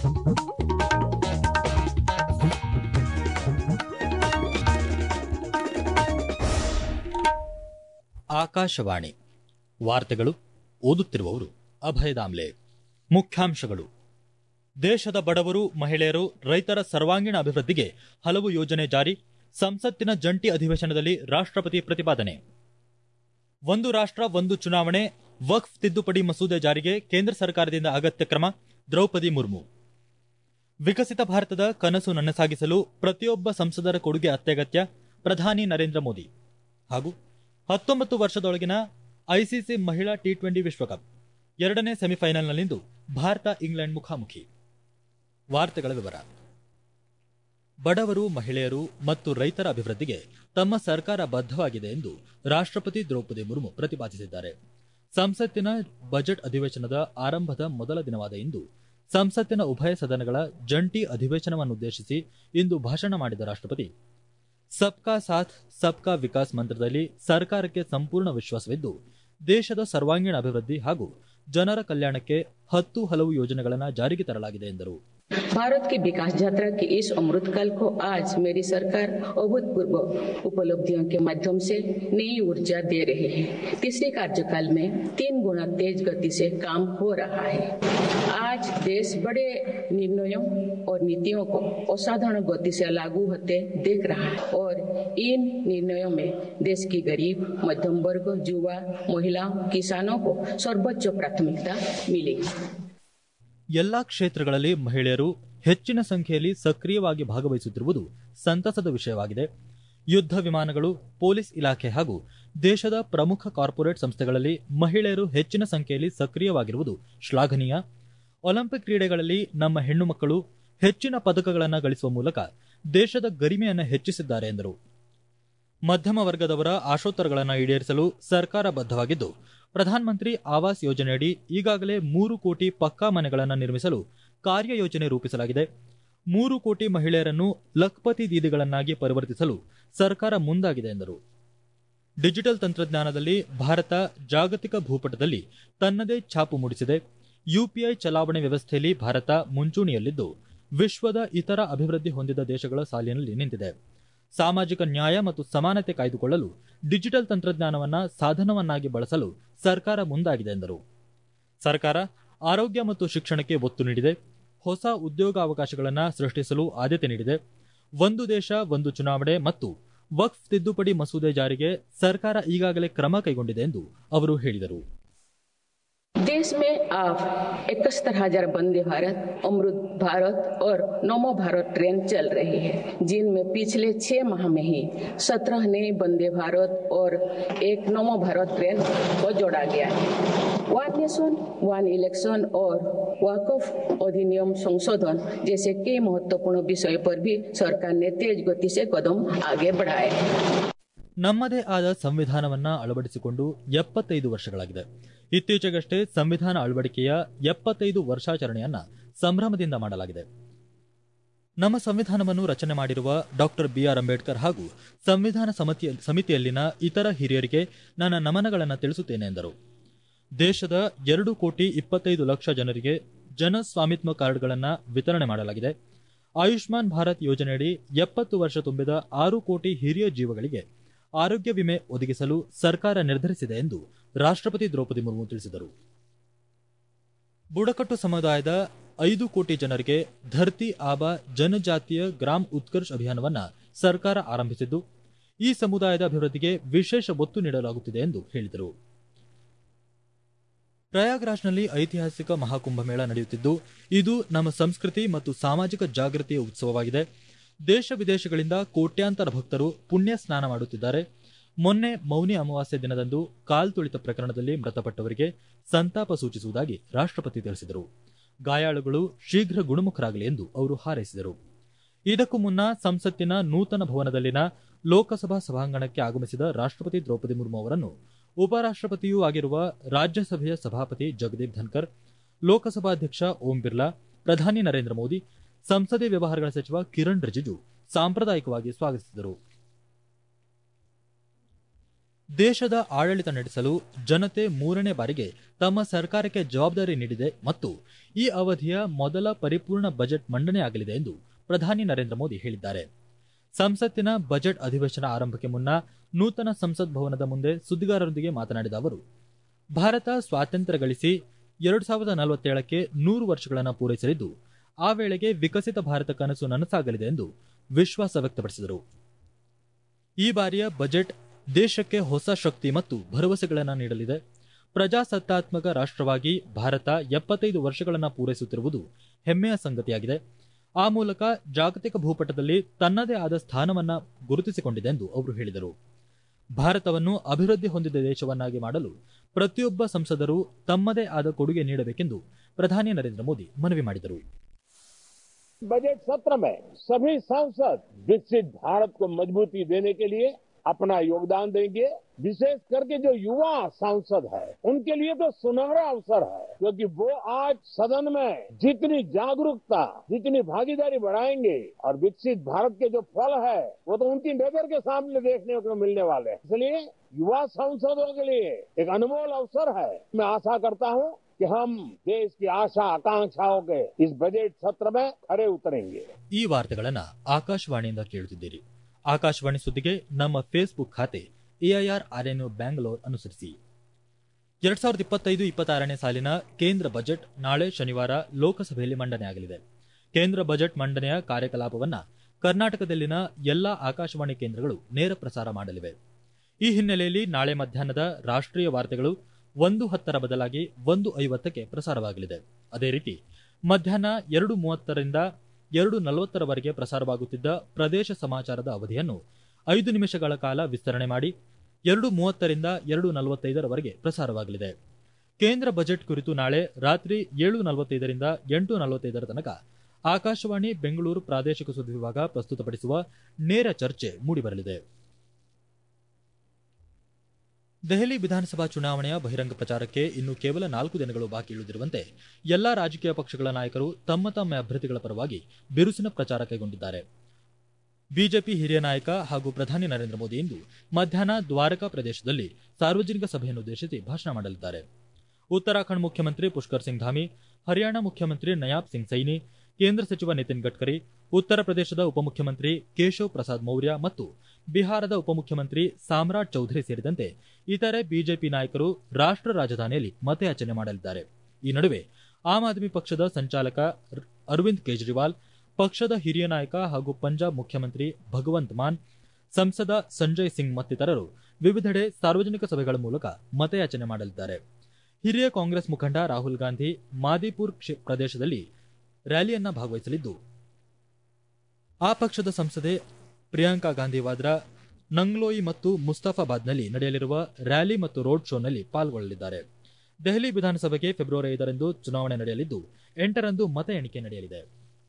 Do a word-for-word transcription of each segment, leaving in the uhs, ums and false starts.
ಆಕಾಶವಾಣಿ ವಾರ್ತೆಗಳು ಓದುತ್ತಿರುವವರು ಅಭಯ ದಾಮ್ಲೆ. ಮುಖ್ಯಾಂಶಗಳು: ದೇಶದ ಬಡವರು, ಮಹಿಳೆಯರು, ರೈತರ ಸರ್ವಾಂಗೀಣ ಅಭಿವೃದ್ಧಿಗೆ ಹಲವು ಯೋಜನೆ ಜಾರಿ. ಸಂಸತ್ತಿನ ಜಂಟಿ ಅಧಿವೇಶನದಲ್ಲಿ ರಾಷ್ಟ್ರಪತಿ ಪ್ರತಿಪಾದನೆ. ಒಂದು ರಾಷ್ಟ್ರ ಒಂದು ಚುನಾವಣೆ, ವಕ್ಫ್ ತಿದ್ದುಪಡಿ ಮಸೂದೆ ಜಾರಿಗೆ ಕೇಂದ್ರ ಸರ್ಕಾರದಿಂದ ಅಗತ್ಯ ಕ್ರಮ. ದ್ರೌಪದಿ ಮುರ್ಮು. ವಿಕಸಿತ ಭಾರತದ ಕನಸು ನನಸಾಗಿಸಲು ಪ್ರತಿಯೊಬ್ಬ ಸಂಸದರ ಕೊಡುಗೆ ಅತ್ಯಗತ್ಯ. ಪ್ರಧಾನಿ ನರೇಂದ್ರ ಮೋದಿ. ಹಾಗೂ ಹತ್ತೊಂಬತ್ತು ವರ್ಷದೊಳಗಿನ ಐಸಿಸಿ ಮಹಿಳಾ ಟಿ ಟ್ವೆಂಟಿ ವಿಶ್ವಕಪ್ ಎರಡನೇ ಸೆಮಿಫೈನಲ್ನಲ್ಲಿಂದು ಭಾರತ ಇಂಗ್ಲೆಂಡ್ ಮುಖಾಮುಖಿ. ವಾರ್ತೆಗಳ ವಿವರ. ಬಡವರು, ಮಹಿಳೆಯರು ಮತ್ತು ರೈತರ ಅಭಿವೃದ್ಧಿಗೆ ತಮ್ಮ ಸರ್ಕಾರ ಬದ್ಧವಾಗಿದೆ ಎಂದು ರಾಷ್ಟ್ರಪತಿ ದ್ರೌಪದಿ ಮುರ್ಮು ಪ್ರತಿಪಾದಿಸಿದ್ದಾರೆ. ಸಂಸತ್ತಿನ ಬಜೆಟ್ ಅಧಿವೇಶನದ ಆರಂಭದ ಮೊದಲ ದಿನವಾದ ಇಂದು ಸಂಸತ್ತಿನ ಉಭಯ ಸದನಗಳ ಜಂಟಿ ಅಧಿವೇಶನವನ್ನುದ್ದೇಶಿಸಿ ಇಂದು ಭಾಷಣ ಮಾಡಿದ ರಾಷ್ಟ್ರಪತಿ, ಸಬ್ಕಾ ಸಾಥ್ ಸಬ್ಕಾ ವಿಕಾಸ್ ಮಂತ್ರದಲ್ಲಿ ಸರ್ಕಾರಕ್ಕೆ ಸಂಪೂರ್ಣ ವಿಶ್ವಾಸವಿದ್ದು ದೇಶದ ಸರ್ವಾಂಗೀಣ ಅಭಿವೃದ್ಧಿ ಹಾಗೂ ಜನರ ಕಲ್ಯಾಣಕ್ಕೆ ಹತ್ತು ಹಲವು ಯೋಜನೆಗಳನ್ನು ಜಾರಿಗೆ ತರಲಾಗಿದೆ ಎಂದರು. भारत की विकास यात्रा के इस अमृतकाल को आज मेरी सरकार अभूतपूर्व उपलब्धियों के माध्यम से नई ऊर्जा दे रही है. तीसरे कार्यकाल में तीन गुना तेज गति से काम हो रहा है. आज देश बड़े निर्णयों और नीतियों को असाधारण गति से लागू होते देख रहा है और इन निर्णयों में देश की गरीब, मध्यम वर्ग, युवा, महिलाओं, किसानों को सर्वोच्च प्राथमिकता मिलेगी. ಎಲ್ಲಾ ಕ್ಷೇತ್ರಗಳಲ್ಲಿ ಮಹಿಳೆಯರು ಹೆಚ್ಚಿನ ಸಂಖ್ಯೆಯಲ್ಲಿ ಸಕ್ರಿಯವಾಗಿ ಭಾಗವಹಿಸುತ್ತಿರುವುದು ಸಂತಸದ ವಿಷಯವಾಗಿದೆ. ಯುದ್ಧ ವಿಮಾನಗಳು, ಪೊಲೀಸ್ ಇಲಾಖೆ ಹಾಗೂ ದೇಶದ ಪ್ರಮುಖ ಕಾರ್ಪೊರೇಟ್ ಸಂಸ್ಥೆಗಳಲ್ಲಿ ಮಹಿಳೆಯರು ಹೆಚ್ಚಿನ ಸಂಖ್ಯೆಯಲ್ಲಿ ಸಕ್ರಿಯವಾಗಿರುವುದು ಶ್ಲಾಘನೀಯ. ಒಲಿಂಪಿಕ್ ಕ್ರೀಡೆಗಳಲ್ಲಿ ನಮ್ಮ ಹೆಣ್ಣು ಮಕ್ಕಳು ಹೆಚ್ಚಿನ ಪದಕಗಳನ್ನು ಗಳಿಸುವ ಮೂಲಕ ದೇಶದ ಗರಿಮೆಯನ್ನು ಹೆಚ್ಚಿಸಿದ್ದಾರೆ ಎಂದರು. ಮಧ್ಯಮ ವರ್ಗದವರ ಆಶೋತ್ತರಗಳನ್ನು ಈಡೇರಿಸಲು ಸರ್ಕಾರ ಬದ್ಧವಾಗಿದ್ದು ಪ್ರಧಾನಮಂತ್ರಿ ಆವಾಸ್ ಯೋಜನೆಯಡಿ ಈಗಾಗಲೇ ಮೂರು ಕೋಟಿ ಪಕ್ಕಾ ಮನೆಗಳನ್ನು ನಿರ್ಮಿಸಲು ಕಾರ್ಯಯೋಜನೆ ರೂಪಿಸಲಾಗಿದೆ. ಮೂರು ಕೋಟಿ ಮಹಿಳೆಯರನ್ನು ಲಖ್ಪತಿ ದೀದಿಗಳನ್ನಾಗಿ ಪರಿವರ್ತಿಸಲು ಸರ್ಕಾರ ಮುಂದಾಗಿದೆ ಎಂದರು. ಡಿಜಿಟಲ್ ತಂತ್ರಜ್ಞಾನದಲ್ಲಿ ಭಾರತ ಜಾಗತಿಕ ಭೂಪಟದಲ್ಲಿ ತನ್ನದೇ ಛಾಪು ಮೂಡಿಸಿದೆ. ಯುಪಿಐ ಚಲಾವಣೆ ವ್ಯವಸ್ಥೆಯಲ್ಲಿ ಭಾರತ ಮುಂಚೂಣಿಯಲ್ಲಿದ್ದು ವಿಶ್ವದ ಇತರ ಅಭಿವೃದ್ಧಿ ಹೊಂದಿದ ದೇಶಗಳ ಸಾಲಿನಲ್ಲಿ ನಿಂತಿದೆ. ಸಾಮಾಜಿಕ ನ್ಯಾಯ ಮತ್ತು ಸಮಾನತೆ ಕಾಯ್ದುಕೊಳ್ಳಲು ಡಿಜಿಟಲ್ ತಂತ್ರಜ್ಞಾನವನ್ನು ಸಾಧನವನ್ನಾಗಿ ಬಳಸಲು ಸರ್ಕಾರ ಮುಂದಾಗಿದೆ ಎಂದರು. ಸರ್ಕಾರ ಆರೋಗ್ಯ ಮತ್ತು ಶಿಕ್ಷಣಕ್ಕೆ ಒತ್ತು ನೀಡಿದೆ. ಹೊಸ ಉದ್ಯೋಗಾವಕಾಶಗಳನ್ನು ಸೃಷ್ಟಿಸಲು ಆದ್ಯತೆ ನೀಡಿದೆ. ಒಂದು ದೇಶ ಒಂದು ಚುನಾವಣೆ ಮತ್ತು ವಕ್ಫ್ ತಿದ್ದುಪಡಿ ಮಸೂದೆ ಜಾರಿಗೆ ಸರ್ಕಾರ ಈಗಾಗಲೇ ಕ್ರಮ ಕೈಗೊಂಡಿದೆ ಎಂದು ಅವರು ಹೇಳಿದರು. देश में अब इकहत्तर हजार वंदे भारत, अमृत भारत और नमो भारत ट्रेन चल रही है, जिनमें पिछले छह माह में ही सत्रह नए वंदे भारत और एक नमो भारत ट्रेन को जोड़ा गया है. वन नेशन वन इलेक्शन और वक्फ अधिनियम संशोधन जैसे कई महत्वपूर्ण विषय पर भी सरकार ने तेज गति से कदम आगे बढ़ाए. ನಮ್ಮದೇ ಆದ ಸಂವಿಧಾನವನ್ನ ಅಳವಡಿಸಿಕೊಂಡು ಎಪ್ಪತ್ತೈದು ವರ್ಷಗಳಾಗಿದೆ. ಇತ್ತೀಚೆಗಷ್ಟೇ ಸಂವಿಧಾನ ಅಳವಡಿಕೆಯ ಎಪ್ಪತ್ತೈದು ವರ್ಷಾಚರಣೆಯನ್ನ ಸಂಭ್ರಮದಿಂದ ಮಾಡಲಾಗಿದೆ. ನಮ್ಮ ಸಂವಿಧಾನವನ್ನು ರಚನೆ ಮಾಡಿರುವ ಡಾಕ್ಟರ್ ಬಿಆರ್ ಅಂಬೇಡ್ಕರ್ ಹಾಗೂ ಸಂವಿಧಾನ ಸಮಿತಿಯಲ್ಲಿನ ಇತರ ಹಿರಿಯರಿಗೆ ನನ್ನ ನಮನಗಳನ್ನು ತಿಳಿಸುತ್ತೇನೆ ಎಂದರು. ದೇಶದ ಎರಡು ಕೋಟಿ ಇಪ್ಪತ್ತೈದು ಲಕ್ಷ ಜನರಿಗೆ ಜನ ಸ್ವಾಮಿತ್ವ ಕಾರ್ಡ್ಗಳನ್ನು ವಿತರಣೆ ಮಾಡಲಾಗಿದೆ. ಆಯುಷ್ಮಾನ್ ಭಾರತ್ ಯೋಜನೆಯಡಿ ಎಪ್ಪತ್ತು ವರ್ಷ ತುಂಬಿದ ಆರು ಕೋಟಿ ಹಿರಿಯ ಜೀವಗಳಿಗೆ ಆರೋಗ್ಯ ವಿಮೆ ಒದಗಿಸಲು ಸರ್ಕಾರ ನಿರ್ಧರಿಸಿದೆ ಎಂದು ರಾಷ್ಟ್ರಪತಿ ದ್ರೌಪದಿ ಮುರ್ಮು ತಿಳಿಸಿದರು. ಬುಡಕಟ್ಟು ಸಮುದಾಯದ ಐದು ಕೋಟಿ ಜನರಿಗೆ ಧರ್ತಿ ಆಬಾ ಜನಜಾತೀಯ ಗ್ರಾಮ್ ಉತ್ಕರ್ಷ್ ಅಭಿಯಾನವನ್ನು ಸರ್ಕಾರ ಆರಂಭಿಸಿದ್ದು ಈ ಸಮುದಾಯದ ಅಭಿವೃದ್ಧಿಗೆ ವಿಶೇಷ ಒತ್ತು ನೀಡಲಾಗುತ್ತಿದೆ ಎಂದು ಹೇಳಿದರು. ಪ್ರಯಾಗ್ರಾಜ್ನಲ್ಲಿ ಐತಿಹಾಸಿಕ ಮಹಾಕುಂಭಮೇಳ ನಡೆಯುತ್ತಿದ್ದು ಇದು ನಮ್ಮ ಸಂಸ್ಕೃತಿ ಮತ್ತು ಸಾಮಾಜಿಕ ಜಾಗೃತಿಯ ಉತ್ಸವವಾಗಿದೆ. ದೇಶ ವಿದೇಶಗಳಿಂದ ಕೋಟ್ಯಾಂತರ ಭಕ್ತರು ಪುಣ್ಯ ಸ್ನಾನ ಮಾಡುತ್ತಿದ್ದಾರೆ. ಮೊನ್ನೆ ಮೌನಿ ಅಮಾವಾಸ್ಯೆ ದಿನದಂದು ಕಾಲ್ತುಳಿತ ಪ್ರಕರಣದಲ್ಲಿ ಮೃತಪಟ್ಟವರಿಗೆ ಸಂತಾಪ ಸೂಚಿಸುವುದಾಗಿ ರಾಷ್ಟ್ರಪತಿ ತಿಳಿಸಿದರು. ಗಾಯಾಳುಗಳು ಶೀಘ್ರ ಗುಣಮುಖರಾಗಲಿ ಎಂದು ಅವರು ಹಾರೈಸಿದರು. ಇದಕ್ಕೂ ಮುನ್ನ ಸಂಸತ್ತಿನ ನೂತನ ಭವನದಲ್ಲಿನ ಲೋಕಸಭಾ ಸಭಾಂಗಣಕ್ಕೆ ಆಗಮಿಸಿದ ರಾಷ್ಟ್ರಪತಿ ದ್ರೌಪದಿ ಮುರ್ಮು ಅವರನ್ನು ಉಪರಾಷ್ಟ್ರಪತಿಯೂ ಆಗಿರುವ ರಾಜ್ಯಸಭೆಯ ಸಭಾಪತಿ ಜಗದೀಪ್ ಧನ್ಕರ್, ಲೋಕಸಭಾಧ್ಯಕ್ಷ ಓಂ ಬಿರ್ಲಾ, ಪ್ರಧಾನಿ ನರೇಂದ್ರ ಮೋದಿ, ಸಂಸದೀಯ ವ್ಯವಹಾರಗಳ ಸಚಿವ ಕಿರಣ್ ರಿಜಿಜು ಸಾಂಪ್ರದಾಯಿಕವಾಗಿ ಸ್ವಾಗತಿಸಿದರು. ದೇಶದ ಆಡಳಿತ ನಡೆಸಲು ಜನತೆ ಮೂರನೇ ಬಾರಿಗೆ ತಮ್ಮ ಸರ್ಕಾರಕ್ಕೆ ಜವಾಬ್ದಾರಿ ನೀಡಿದೆ ಮತ್ತು ಈ ಅವಧಿಯ ಮೊದಲ ಪರಿಪೂರ್ಣ ಬಜೆಟ್ ಮಂಡನೆಯಾಗಲಿದೆ ಎಂದು ಪ್ರಧಾನಿ ನರೇಂದ್ರ ಮೋದಿ ಹೇಳಿದ್ದಾರೆ. ಸಂಸತ್ತಿನ ಬಜೆಟ್ ಅಧಿವೇಶನ ಆರಂಭಕ್ಕೆ ಮುನ್ನ ನೂತನ ಸಂಸತ್ ಭವನದ ಮುಂದೆ ಸುದ್ದಿಗಾರರೊಂದಿಗೆ ಮಾತನಾಡಿದ ಅವರು, ಭಾರತ ಸ್ವಾತಂತ್ರ್ಯ ಗಳಿಸಿ ಎರಡು ಸಾವಿರದ ನಲವತ್ತೇಳಕ್ಕೆ ನೂರು ವರ್ಷಗಳನ್ನು ಪೂರೈಸಲಿದ್ದು, ಆ ವೇಳೆಗೆ ವಿಕಸಿತ ಭಾರತ ಕನಸು ನನಸಾಗಲಿದೆ ಎಂದು ವಿಶ್ವಾಸ ವ್ಯಕ್ತಪಡಿಸಿದರು. ಈ ಬಾರಿಯ ಬಜೆಟ್ ದೇಶಕ್ಕೆ ಹೊಸ ಶಕ್ತಿ ಮತ್ತು ಭರವಸೆಗಳನ್ನು ನೀಡಲಿದೆ. ಪ್ರಜಾಸತ್ತಾತ್ಮಕ ರಾಷ್ಟ್ರವಾಗಿ ಭಾರತ ಎಪ್ಪತ್ತೈದು ವರ್ಷಗಳನ್ನು ಪೂರೈಸುತ್ತಿರುವುದು ಹೆಮ್ಮೆಯ ಸಂಗತಿಯಾಗಿದೆ. ಆ ಮೂಲಕ ಜಾಗತಿಕ ಭೂಪಟದಲ್ಲಿ ತನ್ನದೇ ಆದ ಸ್ಥಾನವನ್ನ ಗುರುತಿಸಿಕೊಂಡಿದೆ ಎಂದು ಅವರು ಹೇಳಿದರು. ಭಾರತವನ್ನು ಅಭಿವೃದ್ಧಿ ಹೊಂದಿದ ದೇಶವನ್ನಾಗಿ ಮಾಡಲು ಪ್ರತಿಯೊಬ್ಬ ಸಂಸದರು ತಮ್ಮದೇ ಆದ ಕೊಡುಗೆ ನೀಡಬೇಕೆಂದು ಪ್ರಧಾನಿ ನರೇಂದ್ರ ಮೋದಿ ಮನವಿ ಮಾಡಿದರು. बजट सत्र में सभी सांसद विकसित भारत को मजबूती देने के लिए अपना योगदान देंगे. विशेष करके जो युवा सांसद है उनके लिए तो सुनहरा अवसर है, क्योंकि वो आज सदन में जितनी जागरूकता, जितनी भागीदारी बढ़ाएंगे और विकसित भारत के जो फल है वो तो उनकी नजर के सामने देखने को मिलने वाले हैं. इसलिए युवा सांसदों के लिए एक अनमोल अवसर है. मैं आशा करता हूँ कि हम देश की आशा आकांक्षाओं के इस बजट सत्र में खरे उतरेंगे. ಈ ವಾರ್ತೆಗಳನ್ನ ಆಕಾಶವಾಣಿಯಿಂದ ಕೇಳುತ್ತಿದ್ದೀರಿ. ಆಕಾಶವಾಣಿ ಸುದ್ದಿಗೆ ನಮ್ಮ ಫೇಸ್ಬುಕ್ ಖಾತೆ ಎಐಆರ್ ಆರ್ಎನ್ಯು ಬ್ಯಾಂಗ್ಳೂರ್ ಅನುಸರಿಸಿ. ಎರಡ್ ಸಾವಿರದ ಇಪ್ಪತ್ತೈದು ಇಪ್ಪತ್ತಾರನೇ ಸಾಲಿನ ಕೇಂದ್ರ ಬಜೆಟ್ ನಾಳೆ ಶನಿವಾರ ಲೋಕಸಭೆಯಲ್ಲಿ ಮಂಡನೆಯಾಗಲಿದೆ. ಕೇಂದ್ರ ಬಜೆಟ್ ಮಂಡನೆಯ ಕಾರ್ಯಕಲಾಪವನ್ನ ಕರ್ನಾಟಕದಲ್ಲಿನ ಎಲ್ಲಾ ಆಕಾಶವಾಣಿ ಕೇಂದ್ರಗಳು ನೇರ ಪ್ರಸಾರ ಮಾಡಲಿವೆ. ಈ ಹಿನ್ನೆಲೆಯಲ್ಲಿ ನಾಳೆ ಮಧ್ಯಾಹ್ನದ ರಾಷ್ಟ್ರೀಯ ವಾರ್ತೆಗಳು ಒಂದು ಹತ್ತರ ಬದಲಾಗಿ ಒಂದು ಐವತ್ತಕ್ಕೆ ಪ್ರಸಾರವಾಗಲಿದೆ. ಅದೇ ರೀತಿ ಮಧ್ಯಾಹ್ನ ಎರಡು ಮೂವತ್ತರಿಂದ ಎರಡು ನಲವತ್ತರವರೆಗೆ ಪ್ರಸಾರವಾಗುತ್ತಿದ್ದ ಪ್ರದೇಶ ಸಮಾಚಾರದ ಅವಧಿಯನ್ನು ಐದು ನಿಮಿಷಗಳ ಕಾಲ ವಿಸ್ತರಣೆ ಮಾಡಿ ಎರಡು ಮೂವತ್ತರಿಂದ ಎರಡು ನಲವತ್ತೈದರವರೆಗೆ ಪ್ರಸಾರವಾಗಲಿದೆ. ಕೇಂದ್ರ ಬಜೆಟ್ ಕುರಿತು ನಾಳೆ ರಾತ್ರಿ ಏಳು ನಲವತ್ತೈದರಿಂದ ಎಂಟು ನಲವತ್ತೈದರ ತನಕ ಆಕಾಶವಾಣಿ ಬೆಂಗಳೂರು ಪ್ರಾದೇಶಿಕ ಸುದ್ದಿ ವಿಭಾಗ ಪ್ರಸ್ತುತಪಡಿಸುವ ನೇರ ಚರ್ಚೆ ಮೂಡಿಬರಲಿದೆ. ದೆಹಲಿ ವಿಧಾನಸಭಾ ಚುನಾವಣೆಯ ಬಹಿರಂಗ ಪ್ರಚಾರಕ್ಕೆ ಇನ್ನು ಕೇವಲ ನಾಲ್ಕು ದಿನಗಳು ಬಾಕಿ ಉಳಿದಿರುವಂತೆ ಎಲ್ಲಾ ರಾಜಕೀಯ ಪಕ್ಷಗಳ ನಾಯಕರು ತಮ್ಮ ತಮ್ಮ ಅಭ್ಯರ್ಥಿಗಳ ಪರವಾಗಿ ಬಿರುಸಿನ ಪ್ರಚಾರ ಕೈಗೊಂಡಿದ್ದಾರೆ. ಬಿಜೆಪಿ ಹಿರಿಯ ನಾಯಕ ಹಾಗೂ ಪ್ರಧಾನಿ ನರೇಂದ್ರ ಮೋದಿ ಇಂದು ಮಧ್ಯಾಹ್ನ ದ್ವಾರಕಾ ಪ್ರದೇಶದಲ್ಲಿ ಸಾರ್ವಜನಿಕ ಸಭೆಯನ್ನುದ್ದೇಶಿಸಿ ಭಾಷಣ ಮಾಡಲಿದ್ದಾರೆ. ಉತ್ತರಾಖಂಡ್ ಮುಖ್ಯಮಂತ್ರಿ ಪುಷ್ಕರ್ ಸಿಂಗ್ ಧಾಮಿ, ಹರಿಯಾಣ ಮುಖ್ಯಮಂತ್ರಿ ನಯಾಬ್ ಸಿಂಗ್ ಸೈನಿ, ಕೇಂದ್ರ ಸಚಿವ ನಿತಿನ್ ಗಡ್ಕರಿ, ಉತ್ತರ ಪ್ರದೇಶದ ಉಪಮುಖ್ಯಮಂತ್ರಿ ಕೇಶವ್ ಪ್ರಸಾದ್ ಮೌರ್ಯ ಮತ್ತು ಬಿಹಾರದ ಉಪಮುಖ್ಯಮಂತ್ರಿ ಸಾಮ್ರಾಟ್ ಚೌಧರಿ ಸೇರಿದಂತೆ ಇತರೆ ಬಿಜೆಪಿ ನಾಯಕರು ರಾಷ್ಟ್ರ ರಾಜಧಾನಿಯಲ್ಲಿ ಮತಯಾಚನೆ ಮಾಡಲಿದ್ದಾರೆ. ಈ ನಡುವೆ ಆಮ್ ಆದ್ಮಿ ಪಕ್ಷದ ಸಂಚಾಲಕ ಅರವಿಂದ್ ಕೇಜ್ರಿವಾಲ್, ಪಕ್ಷದ ಹಿರಿಯ ನಾಯಕ ಹಾಗೂ ಪಂಜಾಬ್ ಮುಖ್ಯಮಂತ್ರಿ ಭಗವಂತ್ ಮಾನ್, ಸಂಸದ ಸಂಜಯ್ ಸಿಂಗ್ ಮತ್ತಿತರರು ವಿವಿಧೆಡೆ ಸಾರ್ವಜನಿಕ ಸಭೆಗಳ ಮೂಲಕ ಮತಯಾಚನೆ ಮಾಡಲಿದ್ದಾರೆ. ಹಿರಿಯ ಕಾಂಗ್ರೆಸ್ ಮುಖಂಡ ರಾಹುಲ್ ಗಾಂಧಿ ಮಾದಿಪುರ್ ಪ್ರದೇಶದಲ್ಲಿ ರ್ಯಾಲಿಯನ್ನ ಭಾಗವಹಿಸಲಿದ್ದು, ಆ ಪಕ್ಷದ ಸಂಸದೆ ಪ್ರಿಯಾಂಕಾ ಗಾಂಧಿ ವಾದ್ರಾ ನಂಗ್ಲೋಯಿ ಮತ್ತು ಮುಸ್ತಫಾಬಾದ್ನಲ್ಲಿ ನಡೆಯಲಿರುವ ರ್ಯಾಲಿ ಮತ್ತು ರೋಡ್ ಶೋನಲ್ಲಿ ಪಾಲ್ಗೊಳ್ಳಲಿದ್ದಾರೆ. ದೆಹಲಿ ವಿಧಾನಸಭೆಗೆ ಫೆಬ್ರವರಿ ಐದರಂದು ಚುನಾವಣೆ ನಡೆಯಲಿದ್ದು, ಎಂಟರಂದು ಮತ ಎಣಿಕೆ ನಡೆಯಲಿದೆ.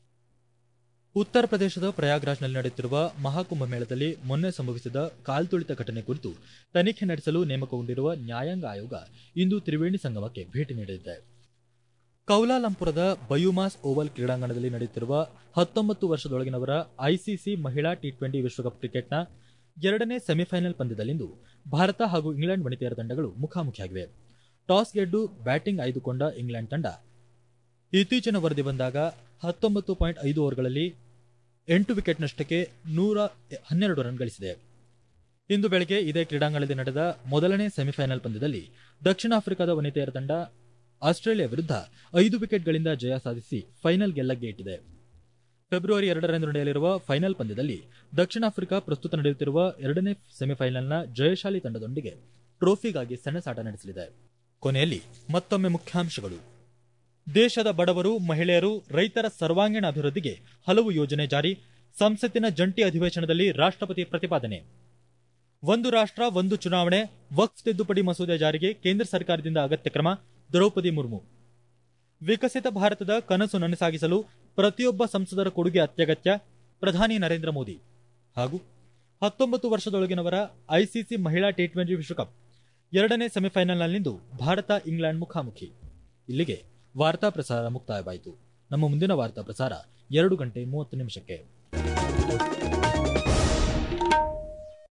ಉತ್ತರ ಪ್ರದೇಶದ ಪ್ರಯಾಗ್ರಾಜ್ನಲ್ಲಿ ನಡೆಯುತ್ತಿರುವ ಮಹಾಕುಂಭಮೇಳದಲ್ಲಿ ಮೊನ್ನೆ ಸಂಭವಿಸಿದ ಕಾಲ್ತುಳಿತ ಘಟನೆ ಕುರಿತು ತನಿಖೆ ನಡೆಸಲು ನೇಮಕಗೊಂಡಿರುವ ನ್ಯಾಯಾಂಗ ಆಯೋಗ ಇಂದು ತ್ರಿವೇಣಿ ಸಂಗಮಕ್ಕೆ ಭೇಟಿ ನೀಡಲಿದೆ. ಕೌಲಾಲಂಪುರದ ಬಯುಮಾಸ್ ಓವಲ್ ಕ್ರೀಡಾಂಗಣದಲ್ಲಿ ನಡೆಯುತ್ತಿರುವ ಹತ್ತೊಂಬತ್ತು ವರ್ಷದೊಳಗಿನವರ ಐಸಿಸಿ ಮಹಿಳಾ ಟಿ ಟ್ವೆಂಟಿ ವಿಶ್ವಕಪ್ ಕ್ರಿಕೆಟ್ನ ಎರಡನೇ ಸೆಮಿಫೈನಲ್ ಪಂದ್ಯದಲ್ಲಿಂದು ಭಾರತ ಹಾಗೂ ಇಂಗ್ಲೆಂಡ್ ವನಿತೆಯರ ತಂಡಗಳು ಮುಖಾಮುಖಿಯಾಗಿವೆ. ಟಾಸ್ ಗೆದ್ದು ಬ್ಯಾಟಿಂಗ್ ಆಯ್ದುಕೊಂಡ ಇಂಗ್ಲೆಂಡ್ ತಂಡ ಇತ್ತೀಚಿನ ವರದಿ ಬಂದಾಗ ಹತ್ತೊಂಬತ್ತು ಪಾಯಿಂಟ್ ಐದು ಓವರ್ಗಳಲ್ಲಿ ಎಂಟು ವಿಕೆಟ್ ನಷ್ಟಕ್ಕೆ ನೂರ ಹನ್ನೆರಡು ರನ್ ಗಳಿಸಿದೆ. ಇಂದು ಬೆಳಗ್ಗೆ ಇದೇ ಕ್ರೀಡಾಂಗಣದಲ್ಲಿ ನಡೆದ ಮೊದಲನೇ ಸೆಮಿಫೈನಲ್ ಪಂದ್ಯದಲ್ಲಿ ದಕ್ಷಿಣ ಆಫ್ರಿಕಾದ ವನಿತೆಯರ ತಂಡ ಆಸ್ಟ್ರೇಲಿಯಾ ವಿರುದ್ಧ ಐದು ವಿಕೆಟ್ಗಳಿಂದ ಜಯ ಸಾಧಿಸಿ ಫೈನಲ್ ಗೆಲ್ಲಗೆ ಇಟ್ಟಿದೆ. ಫೆಬ್ರವರಿ ಎರಡರಂದು ನಡೆಯಲಿರುವ ಫೈನಲ್ ಪಂದ್ಯದಲ್ಲಿ ದಕ್ಷಿಣ ಆಫ್ರಿಕಾ ಪ್ರಸ್ತುತ ನಡೆಯುತ್ತಿರುವ ಎರಡನೇ ಸೆಮಿಫೈನಲ್ನ ಜಯಶಾಲಿ ತಂಡದೊಂದಿಗೆ ಟ್ರೋಫಿಗಾಗಿ ಸೆಣಸಾಟ ನಡೆಸಲಿದೆ. ಕೊನೆಯಲ್ಲಿ ಮತ್ತೊಮ್ಮೆ ಮುಖ್ಯಾಂಶಗಳು. ದೇಶದ ಬಡವರು, ಮಹಿಳೆಯರು, ರೈತರ ಸರ್ವಾಂಗೀಣ ಅಭಿವೃದ್ಧಿಗೆ ಹಲವು ಯೋಜನೆ ಜಾರಿ. ಸಂಸತ್ತಿನ ಜಂಟಿ ಅಧಿವೇಶನದಲ್ಲಿ ರಾಷ್ಟ್ರಪತಿ ಪ್ರತಿಪಾದನೆ. ಒಂದು ರಾಷ್ಟ್ರ ಒಂದು ಚುನಾವಣೆ, ವಕ್ಫ್ ತಿದ್ದುಪಡಿ ಮಸೂದೆ ಜಾರಿಗೆ ಕೇಂದ್ರ ಸರ್ಕಾರದಿಂದ ಅಗತ್ಯ ಕ್ರಮ. ದ್ರೌಪದಿ ಮುರ್ಮು. ವಿಕಸಿತ ಭಾರತದ ಕನಸು ನನಸಾಗಿಸಲು ಪ್ರತಿಯೊಬ್ಬ ಸಂಸದರ ಕೊಡುಗೆ ಅತ್ಯಗತ್ಯ. ಪ್ರಧಾನಿ ನರೇಂದ್ರ ಮೋದಿ. ಹಾಗೂ ಹತ್ತೊಂಬತ್ತು ವರ್ಷದೊಳಗಿನವರ ಐಸಿಸಿ ಮಹಿಳಾ ಟಿ ಟ್ವೆಂಟಿ ವಿಶ್ವಕಪ್ ಎರಡನೇ ಸೆಮಿಫೈನಲ್ನಲ್ಲಿಂದು ಭಾರತ ಇಂಗ್ಲೆಂಡ್ ಮುಖಾಮುಖಿ. ಇಲ್ಲಿಗೆ ವಾರ್ತಾ ಪ್ರಸಾರ ಮುಕ್ತಾಯವಾಯಿತು. ನಮ್ಮ ಮುಂದಿನ ವಾರ್ತಾ ಪ್ರಸಾರ ಎರಡು ಗಂಟೆ ಮೂವತ್ತು ನಿಮಿಷಕ್ಕೆ.